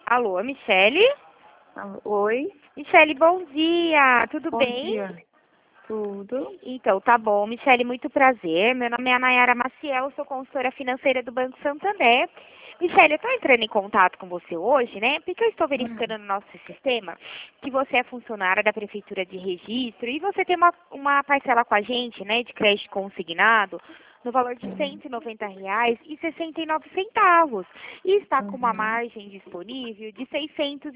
Alô, Michele? Oi, Michele, bom dia, tudo bom bem? dia. Tudo? Então, tá bom. Michele, muito prazer. Meu nome é Anayara Maciel, sou consultora financeira do Banco Santander. Michele, eu estou entrando em contato com você hoje, né? Porque eu estou verificando no nosso sistema que você é funcionária da Prefeitura de Registro e você tem uma parcela com a gente, né, de crédito consignado, no valor de R$ 190,69 e está com uma margem disponível de R$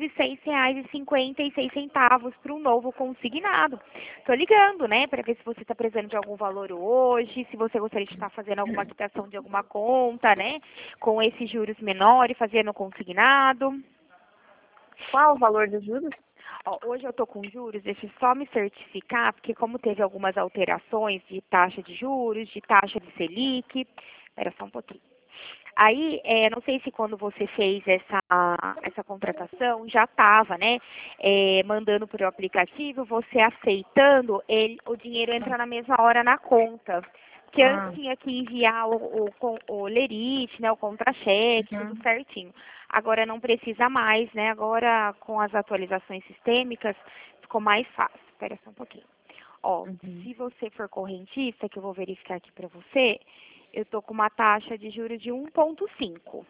606,56 para um novo consignado. Estou ligando, né, para ver se você está precisando de algum valor hoje, se você gostaria de estar fazendo alguma quitação de alguma conta, né, com esses juros menores, fazendo consignado. Qual o valor dos juros? Ó, hoje eu estou com juros, deixa eu só me certificar, porque como teve algumas alterações de taxa de juros, de taxa de Selic, espera só um pouquinho. Aí, não sei se quando você fez essa contratação, já estava, né, mandando para o aplicativo, você aceitando, o dinheiro entra na mesma hora na conta. Porque antes tinha que enviar o lerite, né, o contra-cheque, tudo certinho. Agora não precisa mais, né, agora com as atualizações sistêmicas ficou mais fácil. Espera só um pouquinho. Ó, se você for correntista, que eu vou verificar aqui para você, eu tô com uma taxa de juros de 1,5.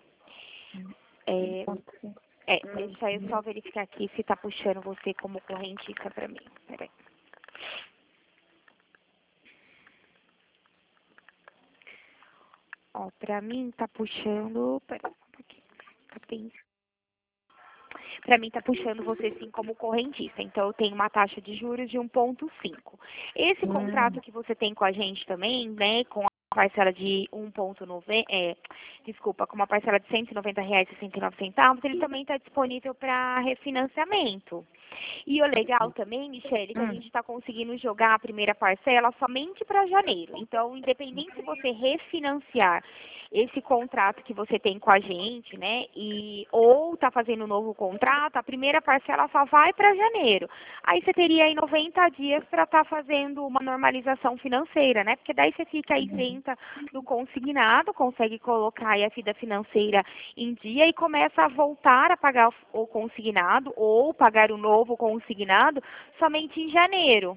Deixa eu só verificar aqui se tá puxando você como correntista para mim. Peraí. Ó, pra mim tá puxando. Peraí só um pouquinho. Para mim tá puxando você sim como correntista. Então eu tenho uma taxa de juros de 1,5. Esse contrato que você tem com a gente também, né, com a parcela de 1,9, desculpa, com uma parcela de R$ 190,69, ele também está disponível para refinanciamento. E o legal também, Michele, que a gente está conseguindo jogar a primeira parcela somente para janeiro. Então, independente se você refinanciar esse contrato que você tem com a gente, né, ou está fazendo um novo contrato, a primeira parcela só vai para janeiro. Aí você teria aí 90 dias para estar fazendo uma normalização financeira, né, porque daí você fica isenta do consignado, consegue colocar aí a vida financeira em dia e começa a voltar a pagar o consignado ou pagar o novo consignado somente em janeiro.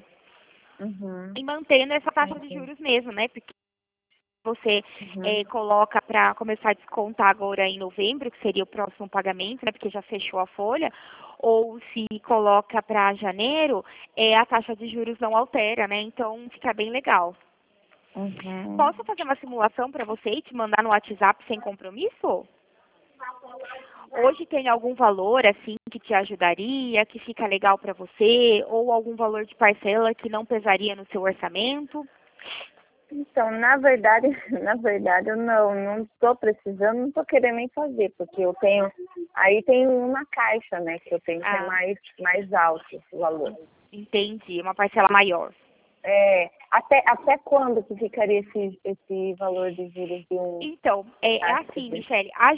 E mantendo essa taxa de juros mesmo, né, porque você coloca para começar a descontar agora em novembro, que seria o próximo pagamento, né, porque já fechou a folha, ou se coloca para janeiro, a taxa de juros não altera, né, então fica bem legal. Posso fazer uma simulação para você e te mandar no WhatsApp sem compromisso? Hoje tem algum valor, assim, que te ajudaria, que fica legal para você, ou algum valor de parcela que não pesaria no seu orçamento? Então, na verdade, eu não estou precisando, não estou querendo nem fazer, porque eu tenho, aí tem uma caixa, né, que eu tenho que é mais alto o valor. Entendi, uma parcela maior. Até quando que ficaria esse valor de juros de um... Então, é assim, Michele, a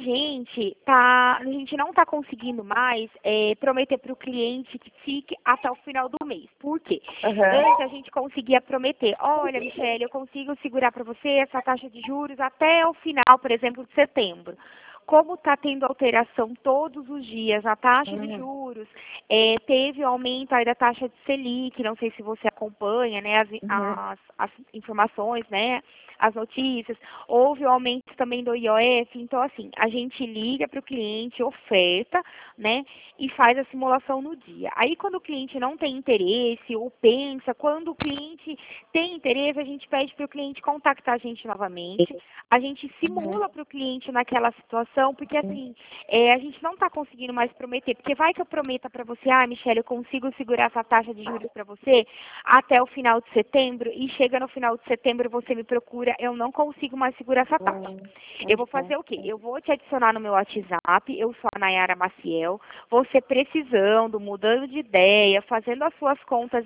gente não está conseguindo mais prometer para o cliente que fique até o final do mês. Por quê? Antes a gente conseguia prometer, olha, Michele, eu consigo segurar para você essa taxa de juros até o final, por exemplo, de setembro. Como está tendo alteração todos os dias, a taxa de juros, teve aumento aí da taxa de Selic, não sei se você acompanha, né, as informações, né, as notícias, houve o aumento também do IOF, então assim, a gente liga para o cliente, oferta, né, e faz a simulação no dia. Aí quando o cliente não tem interesse ou pensa, quando o cliente tem interesse, a gente pede para o cliente contactar a gente novamente, a gente simula para o cliente naquela situação, porque assim, a gente não está conseguindo mais prometer, porque vai que eu prometa para você, Michele, eu consigo segurar essa taxa de juros para você até o final de setembro, e chega no final de setembro você me procura, eu não consigo mais segurar essa taxa. Eu vou fazer o quê? Eu vou te adicionar no meu WhatsApp, eu sou a Nayara Maciel, você precisando, mudando de ideia, fazendo as suas contas,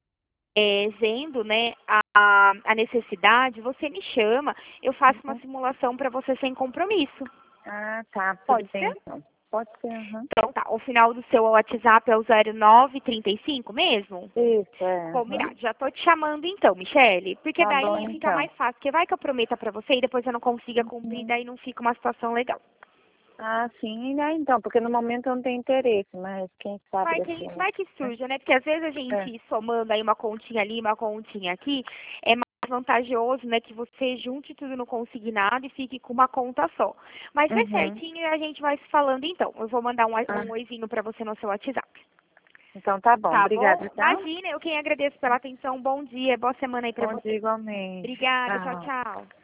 vendo, né, a necessidade, você me chama, eu faço uma simulação para você sem compromisso. Tá, Pode ser? Então. Pode ser, Então tá, o final do seu WhatsApp é o 0935 mesmo? Isso, Combinado, já tô te chamando então, Michele, porque Tá daí bom, fica então. mais fácil, porque vai que eu prometa pra você e depois eu não consiga cumprir, daí não fica uma situação legal. Ah, sim, né? Então, porque no momento eu não tenho interesse, mas quem sabe daqui, né? Vai que surja, né? Porque às vezes a gente somando aí uma continha ali, uma continha aqui, é mais vantajoso, né, que você junte tudo no consignado e fique com uma conta só. Mas vai Uhum. certinho e a gente vai se falando então. Eu vou mandar um Ah, oizinho para você no seu WhatsApp. então tá bom. Tá bom? Obrigada, tá? Imagina, eu quem agradeço pela atenção. Bom dia, boa semana aí para Bom dia você. igualmente. Obrigada, tchau, Tchau. tchau.